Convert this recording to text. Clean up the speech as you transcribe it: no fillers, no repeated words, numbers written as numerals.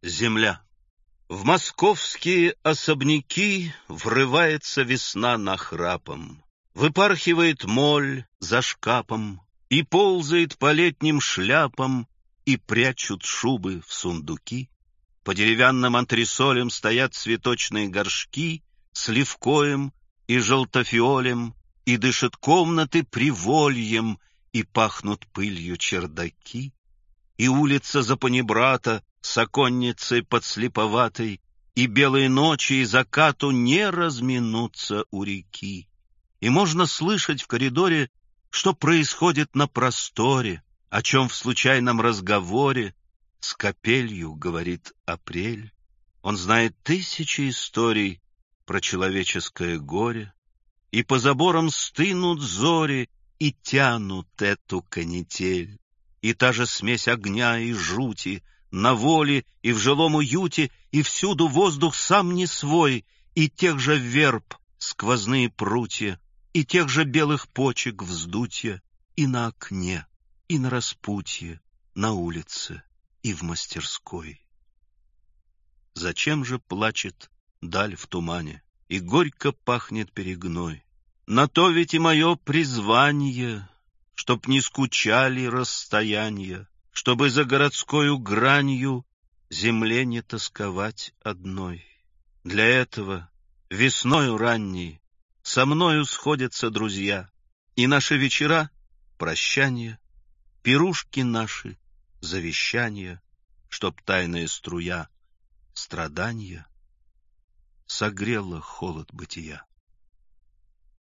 Земля. В московские особняки врывается весна нахрапом, выпархивает моль за шкапом и ползает по летним шляпам, и прячут шубы в сундуки. По деревянным антресолям стоят цветочные горшки с левкоем и желтофиолем, и дышат комнаты привольем, и пахнут пылью чердаки. И улица за панибрата с оконницей подслеповатой, и белые ночи и закату не разминутся у реки. И можно слышать в коридоре, что происходит на просторе, о чем в случайном разговоре с капелью говорит апрель. Он знает тысячи историй про человеческое горе, и по заборам стынут зори и тянут эту канитель. И та же смесь огня и жути на воле и в жилом уюте, и всюду воздух сам не свой, и тех же верб сквозные прутья, и тех же белых почек вздутья, и на окне, и на распутье, на улице и в мастерской. Зачем же плачет даль в тумане, и горько пахнет перегной? На то ведь и мое призвание, чтоб не скучали расстояния, чтобы за городскою гранью земле не тосковать одной. Для этого весною ранней со мною сходятся друзья, и наши вечера — прощания, пирушки наши — завещания, чтоб тайная струя страдания согрела холод бытия.